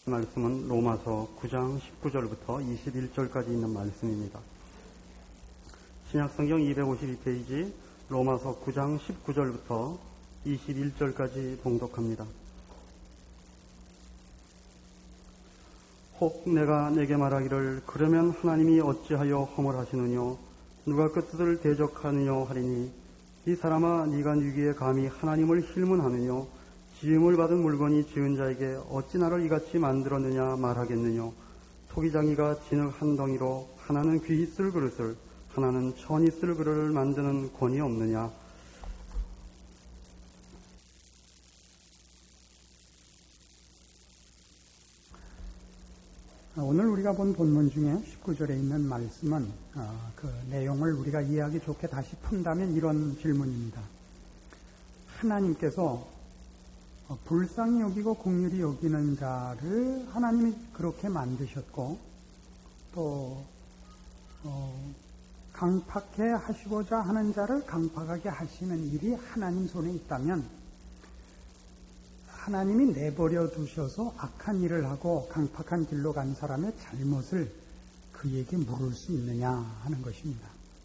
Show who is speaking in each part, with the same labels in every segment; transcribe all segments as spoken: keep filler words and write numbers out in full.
Speaker 1: 말씀은 로마서 구 장 십구 절부터 이십일 절까지 있는 말씀입니다. 신약성경 이백오십이 페이지 로마서 구 장 십구 절부터 이십일 절까지 봉독합니다. 혹 내가 내게 말하기를 그러면 하나님이 어찌하여 허물하시느뇨 누가 그 뜻을 대적하느뇨 하리니 이 사람아 네가 누구에 감히 하나님을 힐문하느뇨 지음을 받은 물건이 지은 자에게 어찌 나를 이같이 만들었느냐 말하겠느뇨 토기장이가 진흙 한 덩이로 하나는 귀히 쓸 그릇을 하나는 천이 쓸 그릇을 만드는 권이 없느냐.
Speaker 2: 오늘 우리가 본 본문 중에 십구 절에 있는 말씀은 그 내용을 우리가 이해하기 좋게 다시 푼다면 이런 질문입니다. 하나님께서 불쌍히 여기고 긍휼히 여기는 자를 하나님이 그렇게 만드셨고 또 어, 강팍해 하시고자 하는 자를 강팍하게 하시는 일이 하나님 손에 있다면 하나님이 내버려 두셔서 악한 일을 하고 강팍한 길로 간 사람의 잘못을 그에게 물을 수 있느냐 하는 것입니다.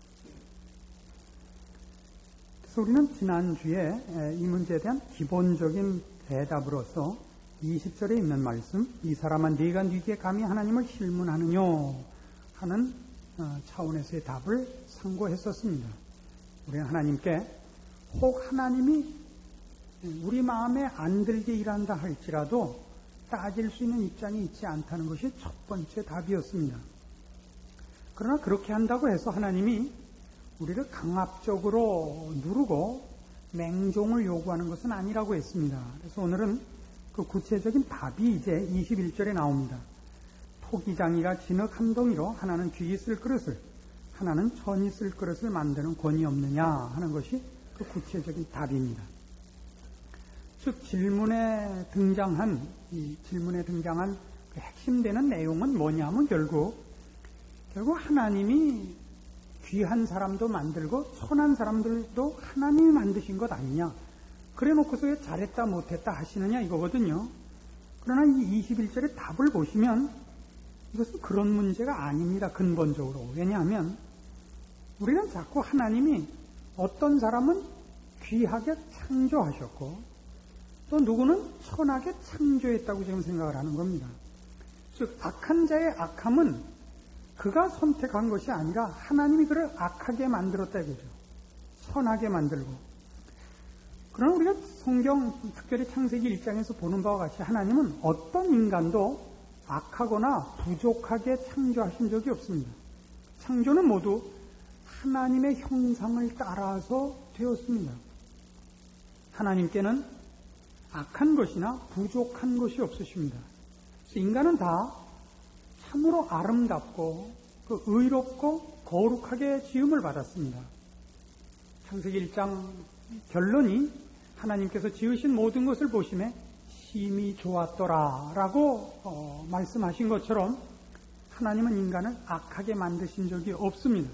Speaker 2: 그래서 우리는 지난주에 이 문제에 대한 기본적인 대답으로서 이십 절에 있는 말씀 이 사람아 네가 네게 감히 하나님을 힐문하느뇨 하는 차원에서의 답을 상고했었습니다. 우리는 하나님께 혹 하나님이 우리 마음에 안 들게 일한다 할지라도 따질 수 있는 입장이 있지 않다는 것이 첫 번째 답이었습니다. 그러나 그렇게 한다고 해서 하나님이 우리를 강압적으로 누르고 맹종을 요구하는 것은 아니라고 했습니다. 그래서 오늘은 그 구체적인 답이 이제 이십일 절에 나옵니다. 토기장이가 진흙 한 덩이로 하나는 귀히 쓸 그릇을 하나는 천이 쓸 그릇을 만드는 권이 없느냐 하는 것이 그 구체적인 답입니다. 즉 질문에 등장한 이 질문에 등장한 그 핵심되는 내용은 뭐냐면 결국 결국 하나님이 귀한 사람도 만들고 선한 사람들도 하나님이 만드신 것 아니냐. 그래 놓고서 왜 잘했다 못했다 하시느냐 이거거든요. 그러나 이 이십일 절의 답을 보시면 이것은 그런 문제가 아닙니다. 근본적으로. 왜냐하면 우리는 자꾸 하나님이 어떤 사람은 귀하게 창조하셨고 또 누구는 선하게 창조했다고 지금 생각을 하는 겁니다. 즉 악한 자의 악함은 그가 선택한 것이 아니라 하나님이 그를 악하게 만들었다 이거죠. 선하게 만들고. 그러나 우리가 성경 특별히 창세기 일 장에서 보는 바와 같이 하나님은 어떤 인간도 악하거나 부족하게 창조하신 적이 없습니다. 창조는 모두 하나님의 형상을 따라서 되었습니다. 하나님께는 악한 것이나 부족한 것이 없으십니다. 그래서 인간은 다 참으로 아름답고 그 의롭고 거룩하게 지음을 받았습니다. 창세기 일 장 결론이 하나님께서 지으신 모든 것을 보심에 심히 좋았더라 라고 어, 말씀하신 것처럼 하나님은 인간을 악하게 만드신 적이 없습니다.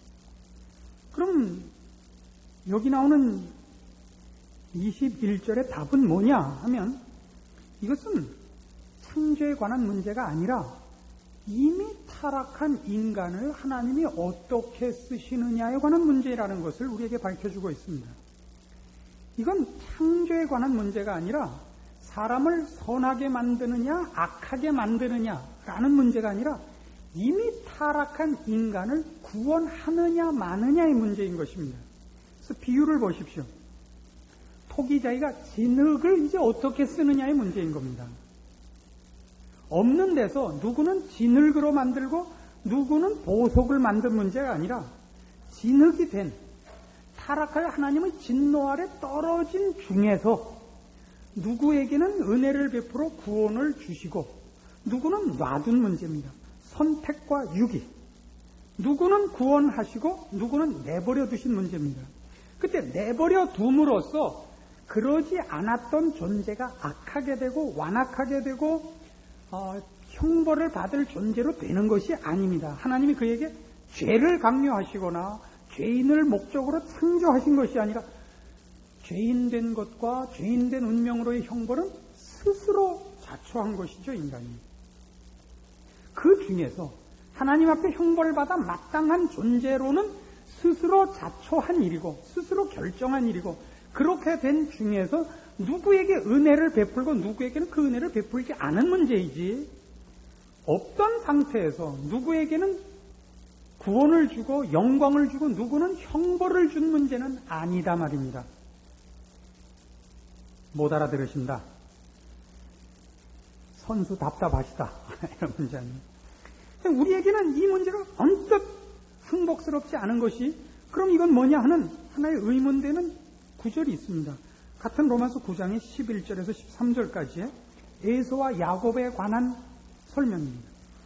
Speaker 2: 그럼 여기 나오는 이십일 절의 답은 뭐냐 하면 이것은 창조에 관한 문제가 아니라 이미 타락한 인간을 하나님이 어떻게 쓰시느냐에 관한 문제라는 것을 우리에게 밝혀주고 있습니다. 이건 창조에 관한 문제가 아니라 사람을 선하게 만드느냐 악하게 만드느냐라는 문제가 아니라 이미 타락한 인간을 구원하느냐 마느냐의 문제인 것입니다. 그래서 비유를 보십시오. 토기자기가 진흙을 이제 어떻게 쓰느냐의 문제인 겁니다. 없는 데서 누구는 진흙으로 만들고 누구는 보석을 만든 문제가 아니라 진흙이 된 타락하여 하나님의 진노 아래 떨어진 중에서 누구에게는 은혜를 베풀어 구원을 주시고 누구는 놔둔 문제입니다. 선택과 유기. 누구는 구원하시고 누구는 내버려 두신 문제입니다. 그때 내버려 둠으로써 그러지 않았던 존재가 악하게 되고 완악하게 되고 어, 형벌을 받을 존재로 되는 것이 아닙니다. 하나님이 그에게 죄를 강요하시거나 죄인을 목적으로 창조하신 것이 아니라 죄인된 것과 죄인된 운명으로의 형벌은 스스로 자초한 것이죠, 인간이. 그 중에서 하나님 앞에 형벌을 받아 마땅한 존재로는 스스로 자초한 일이고 스스로 결정한 일이고, 그렇게 된 중에서 누구에게 은혜를 베풀고 누구에게는 그 은혜를 베풀지 않은 문제이지, 없던 상태에서 누구에게는 구원을 주고 영광을 주고 누구는 형벌을 준 문제는 아니다 말입니다. 못 알아들으신다. 선수 답답하시다. 이런 문제 아닙니다. 우리에게는 이 문제가 언뜻 흥복스럽지 않은 것이, 그럼 이건 뭐냐 하는 하나의 의문되는 구절이 있습니다. 같은 로마서 구 장의 십일 절에서 십삼 절까지의 에서와 야곱에 관한 설명입니다.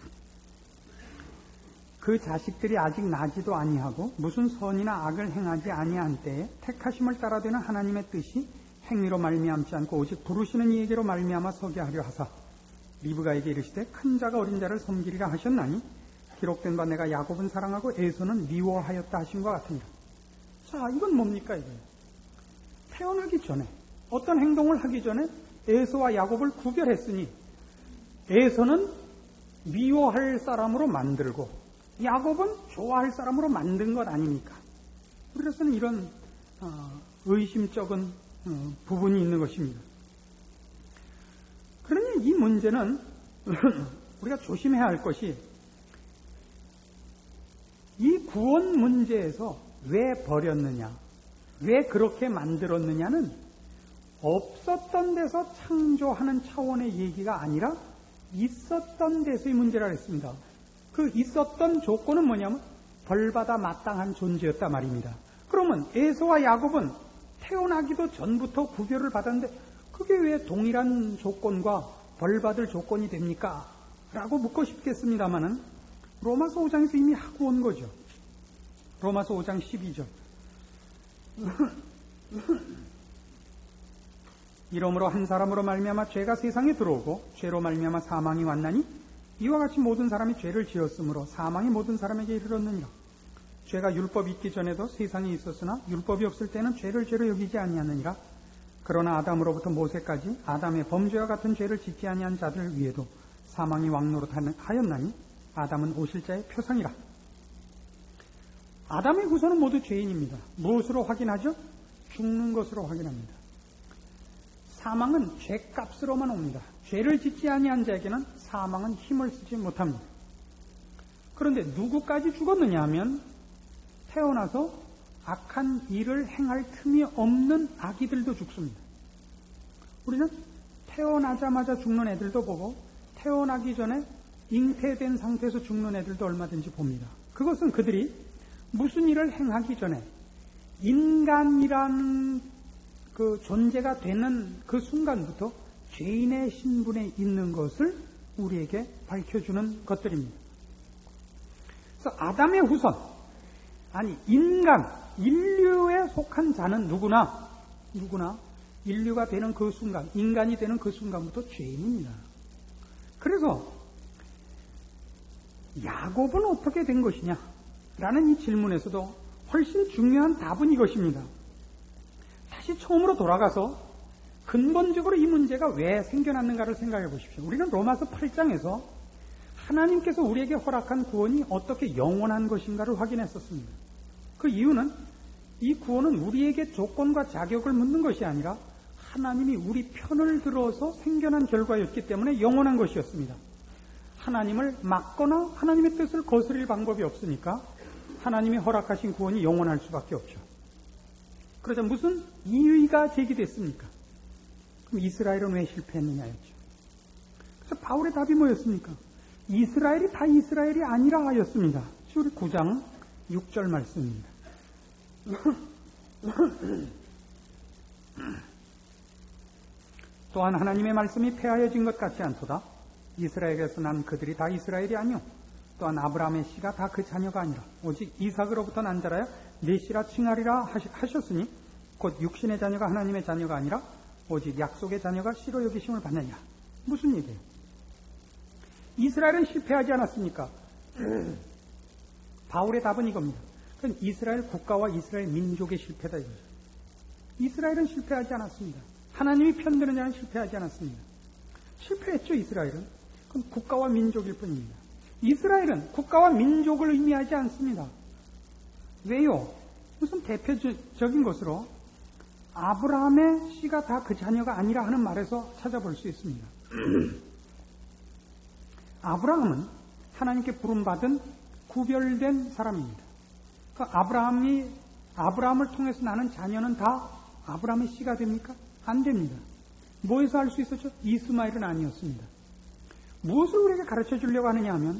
Speaker 2: 그 자식들이 아직 나지도 아니하고 무슨 선이나 악을 행하지 아니한 때에 택하심을 따라되는 하나님의 뜻이 행위로 말미암지 않고 오직 부르시는 이에게로 말미암아 서게 하려 하사 리브가에게 이르시되 큰 자가 어린 자를 섬기리라 하셨나니 기록된 바 내가 야곱은 사랑하고 에서는 미워하였다 하신 것 같으니라. 자, 이건 뭡니까 이게? 태어나기 전에 어떤 행동을 하기 전에 에서와 야곱을 구별했으니 에서는 미워할 사람으로 만들고 야곱은 좋아할 사람으로 만든 것 아닙니까? 우리로서는 이런 의심쩍은 부분이 있는 것입니다. 그러니 이 문제는 우리가 조심해야 할 것이, 이 구원 문제에서 왜 버렸느냐, 왜 그렇게 만들었느냐는 없었던 데서 창조하는 차원의 얘기가 아니라 있었던 데서의 문제라 했습니다. 그 있었던 조건은 뭐냐면 벌받아 마땅한 존재였단 말입니다. 그러면 에서와 야곱은 태어나기도 전부터 구별을 받았는데 그게 왜 동일한 조건과 벌받을 조건이 됩니까? 라고 묻고 싶겠습니다마는 로마서 오 장에서 이미 하고 온 거죠. 로마서 오 장 십이 절. 이러므로 한 사람으로 말미암아 죄가 세상에 들어오고 죄로 말미암아 사망이 왔나니 이와 같이 모든 사람이 죄를 지었으므로 사망이 모든 사람에게 이르렀느니라. 죄가 율법이 있기 전에도 세상에 있었으나 율법이 없을 때는 죄를 죄로 여기지 아니하느니라. 그러나 아담으로부터 모세까지 아담의 범죄와 같은 죄를 짓지 아니한 자들 위에도 사망이 왕노릇하였나니 아담은 오실 자의 표상이라. 아담의 후손은 모두 죄인입니다. 무엇으로 확인하죠? 죽는 것으로 확인합니다. 사망은 죄값으로만 옵니다. 죄를 짓지 아니한 자에게는 사망은 힘을 쓰지 못합니다. 그런데 누구까지 죽었느냐 하면 태어나서 악한 일을 행할 틈이 없는 아기들도 죽습니다. 우리는 태어나자마자 죽는 애들도 보고 태어나기 전에 잉태된 상태에서 죽는 애들도 얼마든지 봅니다. 그것은 그들이 무슨 일을 행하기 전에 인간이라는 그 존재가 되는 그 순간부터 죄인의 신분에 있는 것을 우리에게 밝혀주는 것들입니다. 그래서 아담의 후손, 아니 인간, 인류에 속한 자는 누구나 누구나 인류가 되는 그 순간, 인간이 되는 그 순간부터 죄인입니다. 그래서 야곱은 어떻게 된 것이냐 라는 이 질문에서도 훨씬 중요한 답은 이것입니다. 다시 처음으로 돌아가서 근본적으로 이 문제가 왜 생겨났는가를 생각해 보십시오. 우리는 로마서 팔 장에서 하나님께서 우리에게 허락한 구원이 어떻게 영원한 것인가를 확인했었습니다. 그 이유는 이 구원은 우리에게 조건과 자격을 묻는 것이 아니라 하나님이 우리 편을 들어서 생겨난 결과였기 때문에 영원한 것이었습니다. 하나님을 막거나 하나님의 뜻을 거스릴 방법이 없으니까 하나님이 허락하신 구원이 영원할 수밖에 없죠. 그러자 무슨 이의가 제기됐습니까? 그럼 이스라엘은 왜 실패했느냐였죠. 그래서 바울의 답이 뭐였습니까? 이스라엘이 다 이스라엘이 아니라 하였습니다. 우리 구 장 육 절 말씀입니다. 또한 하나님의 말씀이 폐하여진 것 같지 않도다. 이스라엘에서 난 그들이 다 이스라엘이 아니요 또한 아브라함의 씨가 다 그 자녀가 아니라 오직 이삭으로부터 난 자라야 내 씨라 칭하리라 하셨으니 곧 육신의 자녀가 하나님의 자녀가 아니라 오직 약속의 자녀가 씨로 여기심을 받느니라. 무슨 얘기예요? 이스라엘은 실패하지 않았습니까? 바울의 답은 이겁니다. 그건 이스라엘 국가와 이스라엘 민족의 실패다 이거죠. 이스라엘은 실패하지 않았습니다. 하나님이 편드는 자는 실패하지 않았습니다. 실패했죠, 이스라엘은. 그럼 국가와 민족일 뿐입니다. 이스라엘은 국가와 민족을 의미하지 않습니다. 왜요? 무슨 대표적인 것으로 아브라함의 씨가 다 그 자녀가 아니라 하는 말에서 찾아볼 수 있습니다. 아브라함은 하나님께 부름받은 구별된 사람입니다. 그 아브라함이, 아브라함을 통해서 나는 자녀는 다 아브라함의 씨가 됩니까? 안 됩니다. 뭐에서 알 수 있었죠? 이스마엘은 아니었습니다. 무엇을 우리에게 가르쳐 주려고 하느냐 하면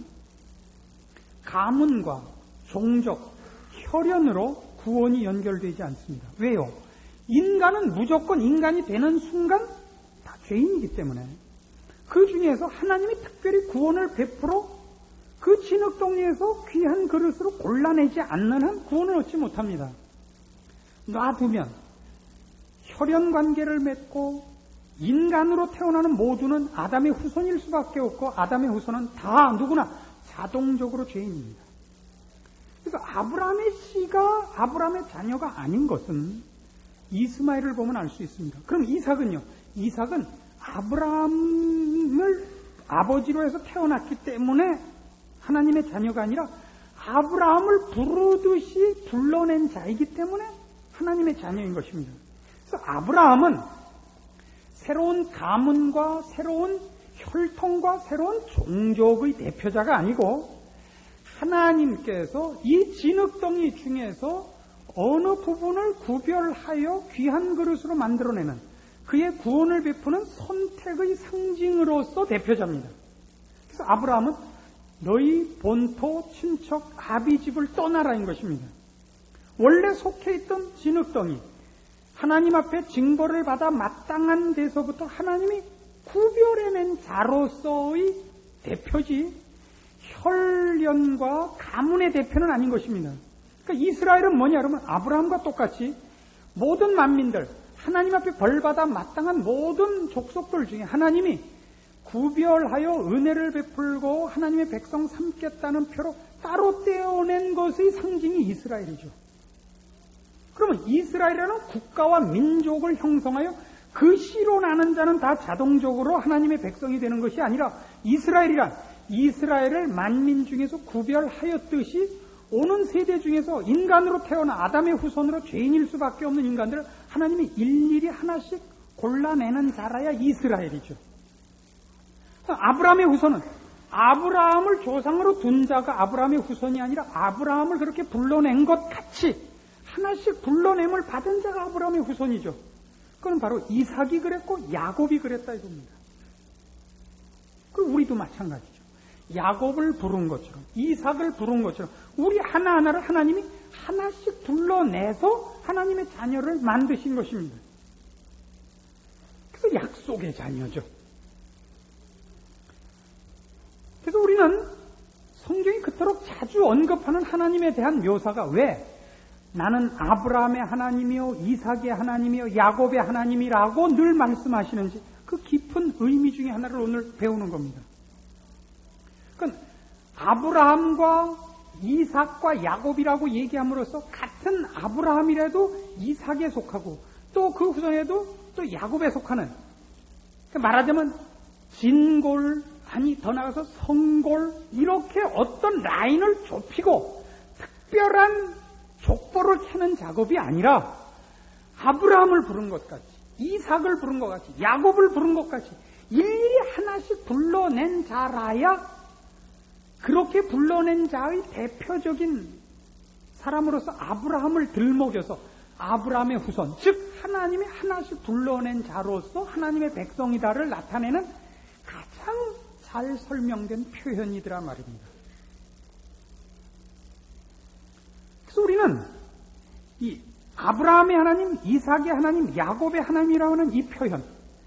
Speaker 2: 가문과 종족, 혈연으로 구원이 연결되지 않습니다. 왜요? 인간은 무조건 인간이 되는 순간 다 죄인이기 때문에 그 중에서 하나님이 특별히 구원을 베풀어 그 진흙덩이에서 귀한 그릇으로 골라내지 않는 한 구원을 얻지 못합니다. 놔두면 혈연 관계를 맺고 인간으로 태어나는 모두는 아담의 후손일 수밖에 없고 아담의 후손은 다 누구나 자동적으로 죄인입니다. 그래서 아브라함의 씨가 아브라함의 자녀가 아닌 것은 이스마엘을 보면 알 수 있습니다. 그럼 이삭은요? 이삭은 아브라함을 아버지로 해서 태어났기 때문에 하나님의 자녀가 아니라 아브라함을 부르듯이 불러낸 자이기 때문에 하나님의 자녀인 것입니다. 그래서 아브라함은 새로운 가문과 새로운 혈통과 새로운 종족의 대표자가 아니고 하나님께서 이 진흙덩이 중에서 어느 부분을 구별하여 귀한 그릇으로 만들어내는 그의 구원을 베푸는 선택의 상징으로서 대표자입니다. 그래서 아브라함은 너희 본토 친척 아비집을 떠나라인 것입니다. 원래 속해 있던 진흙덩이, 하나님 앞에 징벌을 받아 마땅한 데서부터 하나님이 구별해낸 자로서의 대표지 혈연과 가문의 대표는 아닌 것입니다. 그러니까 이스라엘은 뭐냐 그러면 아브라함과 똑같이 모든 만민들, 하나님 앞에 벌받아 마땅한 모든 족속들 중에 하나님이 구별하여 은혜를 베풀고 하나님의 백성 삼겠다는 표로 따로 떼어낸 것의 상징이 이스라엘이죠. 그러면 이스라엘이라는 국가와 민족을 형성하여 그 씨로 나는 자는 다 자동적으로 하나님의 백성이 되는 것이 아니라 이스라엘이란 이스라엘을 만민 중에서 구별하였듯이 오는 세대 중에서 인간으로 태어나 아담의 후손으로 죄인일 수밖에 없는 인간들을 하나님이 일일이 하나씩 골라내는 자라야 이스라엘이죠. 아브라함의 후손은 아브라함을 조상으로 둔 자가 아브라함의 후손이 아니라 아브라함을 그렇게 불러낸 것 같이 하나씩 불러냄을 받은 자가 아브라함의 후손이죠. 그건 바로 이삭이 그랬고 야곱이 그랬다 이겁니다. 그리고 우리도 마찬가지죠. 야곱을 부른 것처럼 이삭을 부른 것처럼 우리 하나하나를 하나님이 하나씩 불러내서 하나님의 자녀를 만드신 것입니다. 그래서 약속의 자녀죠. 그래서 우리는 성경이 그토록 자주 언급하는 하나님에 대한 묘사가 왜 나는 아브라함의 하나님이요 이삭의 하나님이요 야곱의 하나님이라고 늘 말씀하시는지 그 깊은 의미 중에 하나를 오늘 배우는 겁니다. 그러니까 아브라함과 이삭과 야곱이라고 얘기함으로써 같은 아브라함이라도 이삭에 속하고 또 그 후손에도 또 야곱에 속하는 그러니까 말하자면 진골 아니 더 나아가서 성골 이렇게 어떤 라인을 좁히고 특별한 족보를 캐는 작업이 아니라 아브라함을 부른 것 같이 이삭을 부른 것 같이 야곱을 부른 것 같이 일일이 하나씩 불러낸 자라야 그렇게 불러낸 자의 대표적인 사람으로서 아브라함을 들먹여서 아브라함의 후손 즉 하나님이 하나씩 불러낸 자로서 하나님의 백성이다를 나타내는 가장 잘 설명된 표현이더라 말입니다. 그래서 우리는 이 아브라함의 하나님, 이삭의 하나님, 야곱의 하나님이라고 하는 이 표현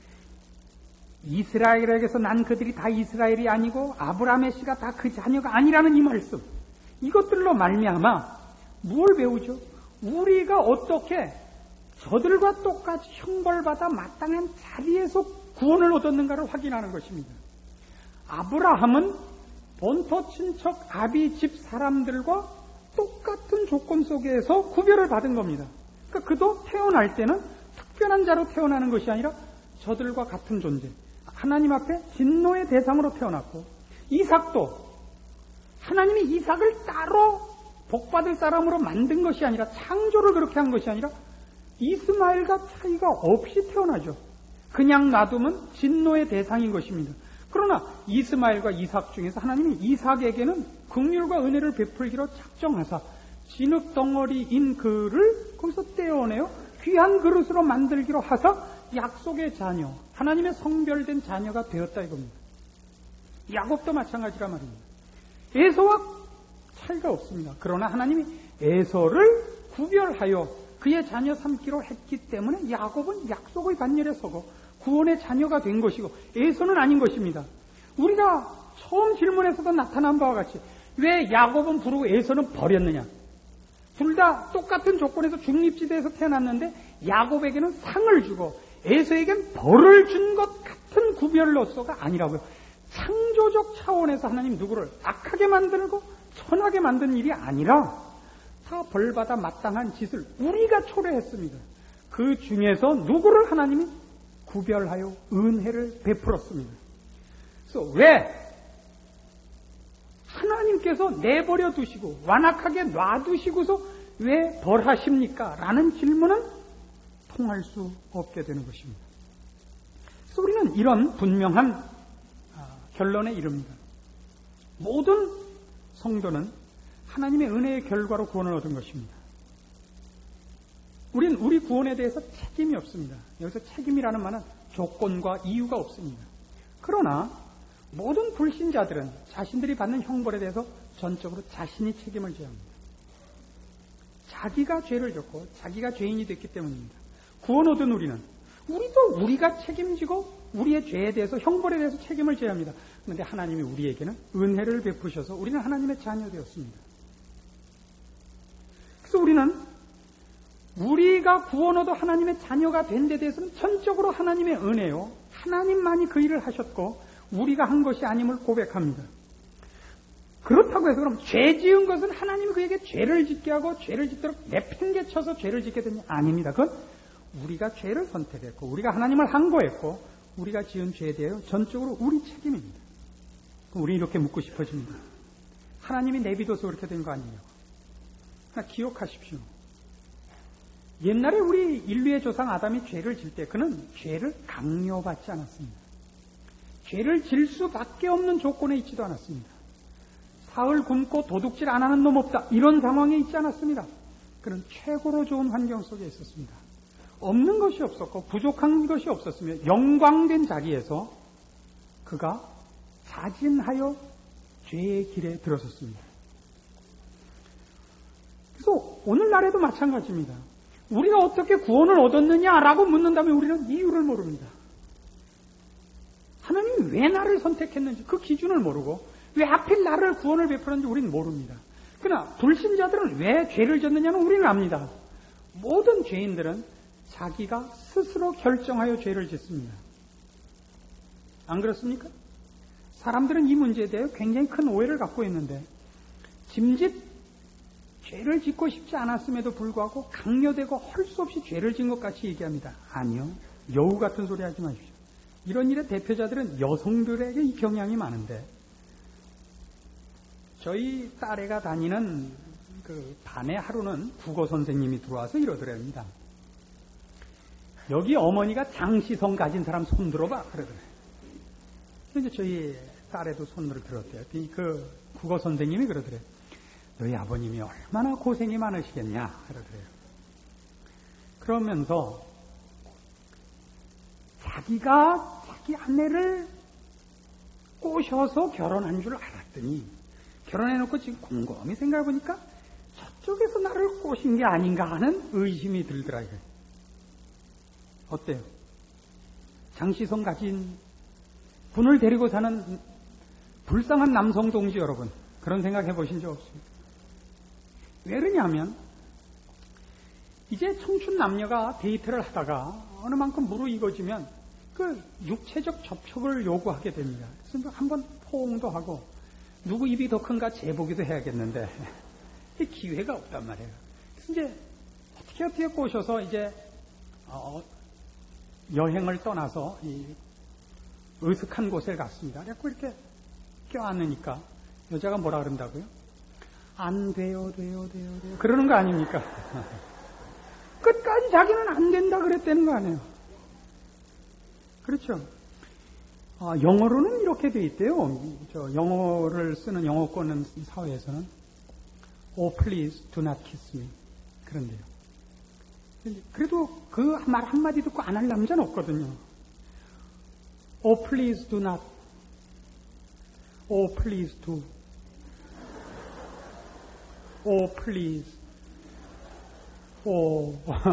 Speaker 2: 이스라엘에게서 난 그들이 다 이스라엘이 아니고 아브라함의 씨가 다 그 자녀가 아니라는 이 말씀 이것들로 말미암아 무엇을 배우죠? 우리가 어떻게 저들과 똑같이 형벌받아 마땅한 자리에서 구원을 얻었는가를 확인하는 것입니다. 아브라함은 본토 친척 아비 집 사람들과 똑같은 조건 속에서 구별을 받은 겁니다. 그러니까 그도 태어날 때는 특별한 자로 태어나는 것이 아니라 저들과 같은 존재. 하나님 앞에 진노의 대상으로 태어났고, 이삭도 하나님이 이삭을 따로 복받을 사람으로 만든 것이 아니라, 창조를 그렇게 한 것이 아니라 이스마엘과 차이가 없이 태어나죠. 그냥 놔두면 진노의 대상인 것입니다. 그러나 이스마엘과 이삭 중에서 하나님이 이삭에게는 긍휼과 은혜를 베풀기로 작정하사 진흙 덩어리인 그를 거기서 떼어내어 귀한 그릇으로 만들기로 하사 약속의 자녀, 하나님의 성별된 자녀가 되었다 이겁니다. 야곱도 마찬가지라 말입니다. 에서와 차이가 없습니다. 그러나 하나님이 에서를 구별하여 그의 자녀 삼기로 했기 때문에 야곱은 약속의 반열에 서고 구원의 자녀가 된 것이고, 에서는 아닌 것입니다. 우리가 처음 질문에서도 나타난 바와 같이 왜 야곱은 부르고 에서는 버렸느냐? 둘 다 똑같은 조건에서 중립지대에서 태어났는데 야곱에게는 상을 주고 에서에게는 벌을 준 것 같은 구별로서가 아니라고요. 창조적 차원에서 하나님 누구를 악하게 만들고 선하게 만든 일이 아니라 다 벌받아 마땅한 짓을 우리가 초래했습니다. 그 중에서 누구를 하나님이 구별하여 은혜를 베풀었습니다. 그래서 왜 하나님께서 내버려 두시고 완악하게 놔두시고서 왜 벌하십니까? 라는 질문은 통할 수 없게 되는 것입니다. 그래서 우리는 이런 분명한 결론에 이릅니다. 모든 성도는 하나님의 은혜의 결과로 구원을 얻은 것입니다. 우리는 우리 구원에 대해서 책임이 없습니다. 여기서 책임이라는 말은 조건과 이유가 없습니다. 그러나 모든 불신자들은 자신들이 받는 형벌에 대해서 전적으로 자신이 책임을 져야 합니다. 자기가 죄를 졌고 자기가 죄인이 됐기 때문입니다. 구원 얻은 우리는 우리도 우리가 책임지고 우리의 죄에 대해서 형벌에 대해서 책임을 져야 합니다. 그런데 하나님이 우리에게는 은혜를 베푸셔서 우리는 하나님의 자녀 되었습니다. 그래서 우리는 우리가 구원 얻어 하나님의 자녀가 된 데 대해서는 전적으로 하나님의 은혜요, 하나님만이 그 일을 하셨고 우리가 한 것이 아님을 고백합니다. 그렇다고 해서 그럼 죄 지은 것은 하나님이 그에게 죄를 짓게 하고 죄를 짓도록 내팽개쳐서 죄를 짓게 되냐? 아닙니다. 그건 우리가 죄를 선택했고 우리가 하나님을 항거했고 우리가 지은 죄에 대하여 전적으로 우리 책임입니다. 우리 이렇게 묻고 싶어집니다. 하나님이 내비둬서 그렇게 된 거 아니냐고. 그러나 기억하십시오. 옛날에 우리 인류의 조상 아담이 죄를 질 때 그는 죄를 강요받지 않았습니다. 죄를 질 수밖에 없는 조건에 있지도 않았습니다. 사흘 굶고 도둑질 안 하는 놈 없다, 이런 상황에 있지 않았습니다. 그는 최고로 좋은 환경 속에 있었습니다. 없는 것이 없었고 부족한 것이 없었으며 영광된 자리에서 그가 자진하여 죄의 길에 들어섰습니다. 그래서 오늘날에도 마찬가지입니다. 우리가 어떻게 구원을 얻었느냐라고 묻는다면 우리는 이유를 모릅니다. 하나님이 왜 나를 선택했는지 그 기준을 모르고 왜 하필 나를 구원을 베푸는지 우리는 모릅니다. 그러나 불신자들은 왜 죄를 졌느냐는 우리는 압니다. 모든 죄인들은 자기가 스스로 결정하여 죄를 짓습니다. 안 그렇습니까? 사람들은 이 문제에 대해 굉장히 큰 오해를 갖고 있는데 짐짓 죄를 짓고 싶지 않았음에도 불구하고 강요되고 할 수 없이 죄를 진 것 같이 얘기합니다. 아니요. 여우 같은 소리 하지 마십시오. 이런 일의 대표자들은 여성들에게 이 경향이 많은데 저희 딸애가 다니는 그 반의 하루는 국어 선생님이 들어와서 이러더랍니다. 여기 어머니가 장시성 가진 사람 손 들어봐 그러더래요. 그래서 저희 딸애도 손을 들었대요. 그 국어 선생님이 그러더래요. 너희 아버님이 얼마나 고생이 많으시겠냐 그러더래요. 그러면서 자기가 자기 아내를 꼬셔서 결혼한 줄 알았더니 결혼해놓고 지금 곰곰이 생각해보니까 저쪽에서 나를 꼬신 게 아닌가 하는 의심이 들더라고요. 어때요? 장시성 가진 분을 데리고 사는 불쌍한 남성 동지 여러분, 그런 생각 해보신 적 없습니까? 왜 그러냐면 이제 청춘 남녀가 데이트를 하다가 어느 만큼 무르익어지면 그 육체적 접촉을 요구하게 됩니다. 그래서 한번 포옹도 하고 누구 입이 더 큰가 재보기도 해야겠는데 기회가 없단 말이에요. 그래서 이제 어떻게 어떻게 꼬셔서 이제 어 여행을 떠나서 이 으슥한 곳에 갔습니다. 자꾸 이렇게 껴안으니까 여자가 뭐라 그런다고요? 안 돼요, 돼요, 돼요, 돼요. 그러는 거 아닙니까? 끝까지 자기는 안 된다 그랬다는 거 아니에요. 그렇죠? 아, 영어로는 이렇게 돼 있대요. 저 영어를 쓰는 영어권은 사회에서는 Oh, please do not kiss me. 그런데요. 그래도 그 말 한마디 듣고 안 할 남자는 없거든요. Oh, please do not. Oh, please do. Oh, please. Oh.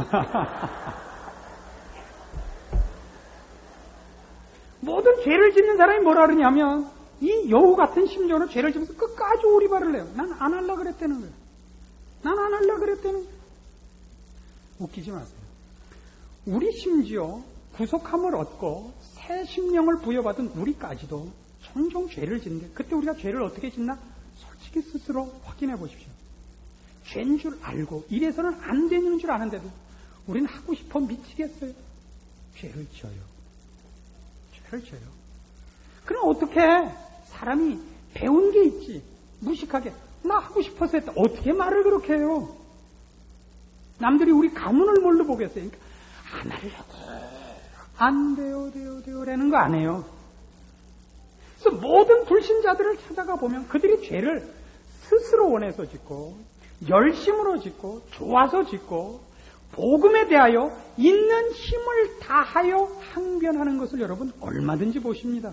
Speaker 2: 모든 죄를 짓는 사람이 뭐라 그러냐면 이 여우 같은 심정으로 죄를 지면서 끝까지 오리발을 해요. 난 안 하려고 그랬다는 거예요. 난 안 하려고 그랬다는 거예요. 웃기지 마세요. 우리 심지어 구속함을 얻고 새 심령을 부여받은 우리까지도 종종 죄를 짓는데 그때 우리가 죄를 어떻게 짓나? 솔직히 스스로 확인해 보십시오. 죄인 줄 알고 이래서는 안 되는 줄 아는데도 우리는 하고 싶어 미치겠어요. 죄를 지어요. 죄를 지어요. 그럼 어떻게 사람이 배운 게 있지 무식하게 나 하고 싶어서 했다. 어떻게 말을 그렇게 해요? 남들이 우리 가문을 뭘로 보겠어요? 그러니까 안 하려고 안 돼요 돼요 돼요 라는 거 안 해요. 그래서 모든 불신자들을 찾아가 보면 그들이 죄를 스스로 원해서 짓고 열심으로 짓고 좋아서 짓고 복음에 대하여 있는 힘을 다하여 항변하는 것을 여러분 얼마든지 보십니다.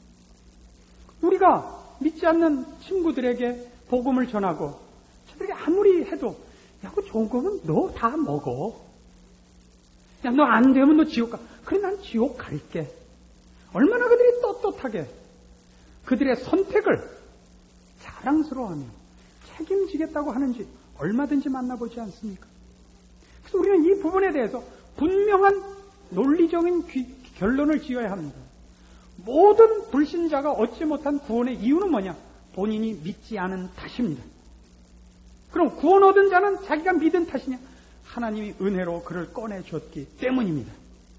Speaker 2: 우리가 믿지 않는 친구들에게 복음을 전하고 저들에게 아무리 해도 야, 그 좋은 거면 너 다 먹어. 야, 너 안 되면 너 지옥 가. 그래, 난 지옥 갈게. 얼마나 그들이 떳떳하게 그들의 선택을 자랑스러워하며 책임지겠다고 하는지 얼마든지 만나보지 않습니까? 그래서 우리는 이 부분에 대해서 분명한 논리적인 귀, 결론을 지어야 합니다. 모든 불신자가 얻지 못한 구원의 이유는 뭐냐? 본인이 믿지 않은 탓입니다. 그럼 구원 얻은 자는 자기가 믿은 탓이냐? 하나님이 은혜로 그를 꺼내줬기 때문입니다.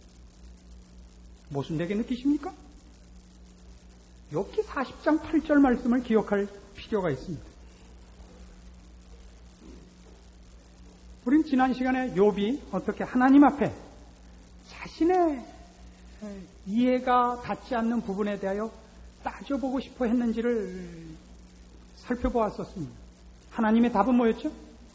Speaker 2: 모순되게 느끼십니까? 욥기 사십 장 팔 절 말씀을 기억할 필요가 있습니다. 우린 지난 시간에 욥이 어떻게 하나님 앞에 자신의 이해가 닿지 않는 부분에 대하여 따져보고 싶어 했는지를 살펴보았었습니다. 하나님의 답은 뭐였죠?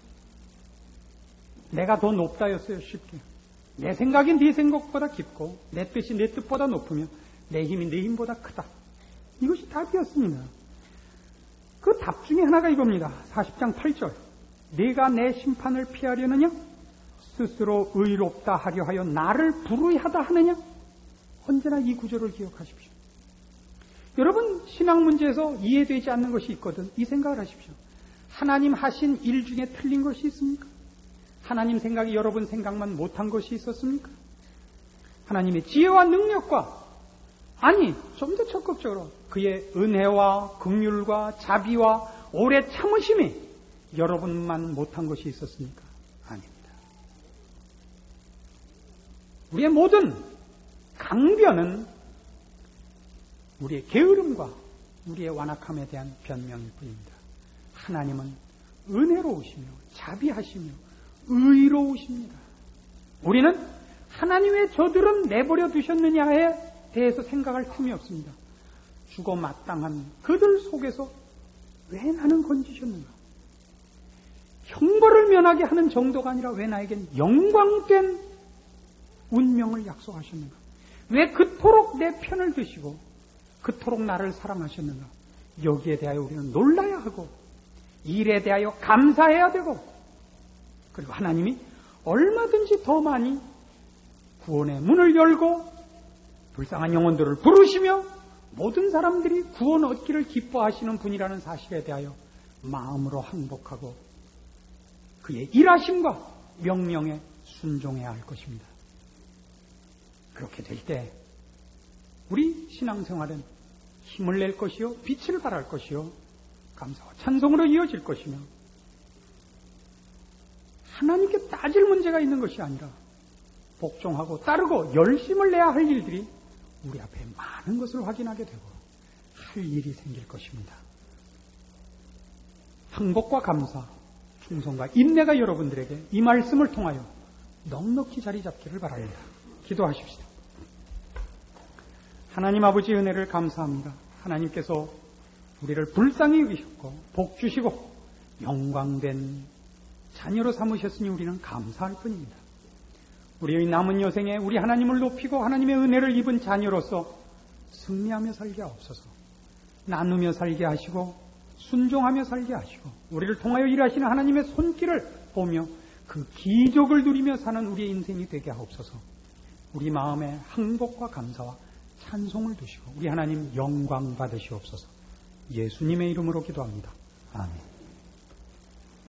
Speaker 2: 내가 더 높다였어요. 쉽게. 내 생각이 네 생각보다 깊고 내 뜻이 내 뜻보다 높으며 내 힘이 네 힘보다 크다. 이것이 답이었습니다. 그 답 중에 하나가 이겁니다. 사십 장 팔 절. 네가 내 심판을 피하려느냐? 스스로 의롭다 하려 하여 나를 불의하다 하느냐? 언제나 이 구절을 기억하십시오. 여러분 신앙 문제에서 이해되지 않는 것이 있거든. 이 생각을 하십시오. 하나님 하신 일 중에 틀린 것이 있습니까? 하나님 생각이 여러분 생각만 못한 것이 있었습니까? 하나님의 지혜와 능력과 아니 좀 더 적극적으로 그의 은혜와 긍휼과 자비와 오래 참으심이 여러분만 못한 것이 있었습니까? 아닙니다. 우리의 모든 강변은 우리의 게으름과 우리의 완악함에 대한 변명일 뿐입니다. 하나님은 은혜로우시며 자비하시며 의로우십니다. 우리는 하나님 왜 저들은 내버려 두셨느냐에 대해서 생각할 틈이 없습니다. 죽어 마땅한 그들 속에서 왜 나는 건지셨는가? 형벌을 면하게 하는 정도가 아니라 왜 나에겐 영광된 운명을 약속하셨는가? 왜 그토록 내 편을 드시고 그토록 나를 사랑하셨는가? 여기에 대하여 우리는 놀라야 하고 일에 대하여 감사해야 되고 그리고 하나님이 얼마든지 더 많이 구원의 문을 열고 불쌍한 영혼들을 부르시며 모든 사람들이 구원 얻기를 기뻐하시는 분이라는 사실에 대하여 마음으로 항복하고 그의 일하심과 명령에 순종해야 할 것입니다. 그렇게 될 때 우리 신앙생활은 힘을 낼 것이요 빛을 발할 것이요 감사와 찬송으로 이어질 것이며 하나님께 따질 문제가 있는 것이 아니라 복종하고 따르고 열심을 내야 할 일들이 우리 앞에 많은 것을 확인하게 되고 할 일이 생길 것입니다. 행복과 감사, 충성과 인내가 여러분들에게 이 말씀을 통하여 넉넉히 자리 잡기를 바랍니다. 기도하십시다. 하나님 아버지 은혜를 감사합니다. 하나님께서 우리를 불쌍히 여기셨고 복 주시고 영광된 자녀로 삼으셨으니 우리는 감사할 뿐입니다. 우리의 남은 여생에 우리 하나님을 높이고 하나님의 은혜를 입은 자녀로서 승리하며 살게 하옵소서. 나누며 살게 하시고 순종하며 살게 하시고 우리를 통하여 일하시는 하나님의 손길을 보며 그 기적을 누리며 사는 우리의 인생이 되게 하옵소서. 우리 마음에 행복과 감사와 찬송을 두시고 우리 하나님 영광 받으시옵소서. 예수님의 이름으로 기도합니다. 아멘.